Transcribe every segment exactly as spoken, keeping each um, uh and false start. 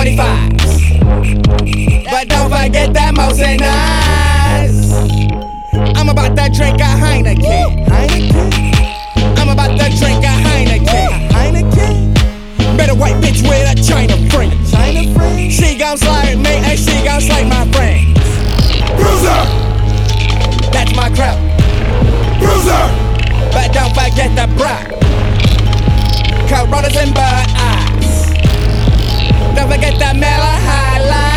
forty-fives. But don't forget that Mosin Ice. I'm about to drink a Heineken. Heineken? I'm about to drink a Heineken. Heineken? Better white bitch with a China friend. China friend? She gon' slide me and she gon' slide my friends. Bruiser! That's my crowd. Bruiser! But don't forget the bra. Coronas and bird eyes. Don't forget the Miller High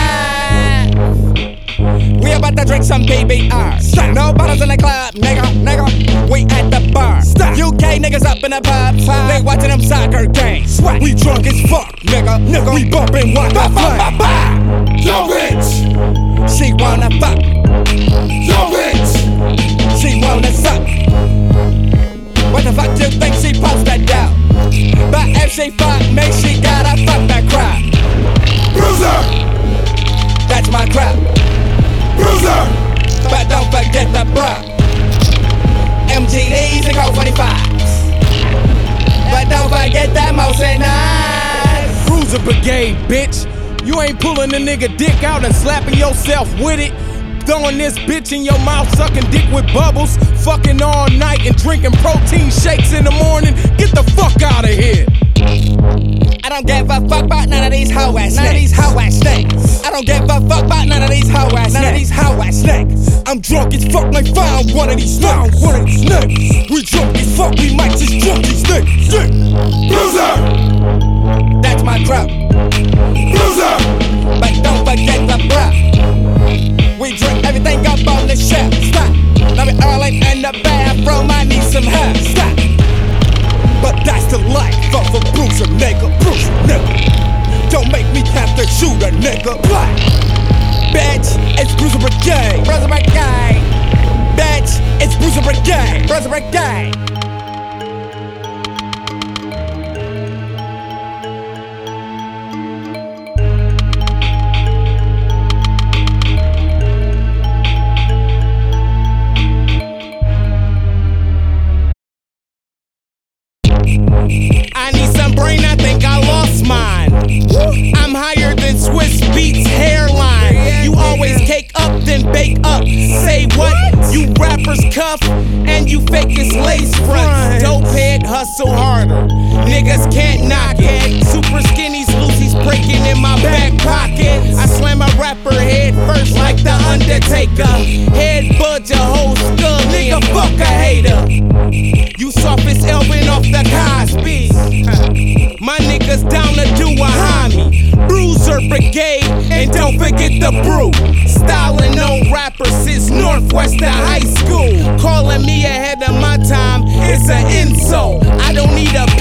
Life. We about to drink some B B R. Stop. No bottles in the club, nigga, nigga. We at the bar. Stop. U K niggas up in the pub. They watching them soccer games. Swat. We drunk as fuck, nigga, nigga. We bumpin' Waka Flame. Yo bitch! She wanna fuck. Yo bitch! She wanna suck. What the fuck you think she posted out? But if she fuck me, she gotta fuck that crowd. Bruiser! That's my crowd. Bruiser! But don't forget the bra. M G Ds and Colt forty-fives. But don't forget that Mosin Ice. Bruiser Brigade, bitch. You ain't pulling a nigga dick out and slapping yourself with it. Throwing this bitch in your mouth, sucking dick with bubbles. Fucking all night and drinking protein shakes in the morning. Get the fuck out of here. I don't give a fuck about none of these hoe ass none of these hoe ass snakes. I don't give a fuck about none of these hoe ass none of these hoe ass snakes. I'm drunk as fuck, like found one of these found one of these snakes. We drunk as fuck, we might just drunk these snakes. Bruiser! That's my crowd. Bruiser! But don't forget the bra. We drink everything up on the shelf. Stop. Now we early in the bathroom, I need some help. Stop. But that's the life of a bruiser, nigga. Bruiser, nigga. Don't make me have to shoot a nigga. Black. Bitch, it's Bruiser Brigade. Bruiser Brigade. Bitch, it's Bruiser Brigade. Bruiser Brigade. I need some brain, I think I lost mine. I'm higher than Swiss Beats hairline. You always cake up, then bake up. Say what? You rappers cuff, and you fake as lace fronts. Dope head, hustle harder. Niggas can't knock it. Super skinnies, Lucy's breaking in my back pocket. I slam a rapper head first like the Undertaker. Head budge a whole skull, nigga, fuck a hater. You soft as Elvin off the Cosby. My niggas down to do a homie. Bruiser Brigade, and don't forget the brew. Styling on rappers since Northwestern High School. Calling me ahead of my time is an insult. I don't need a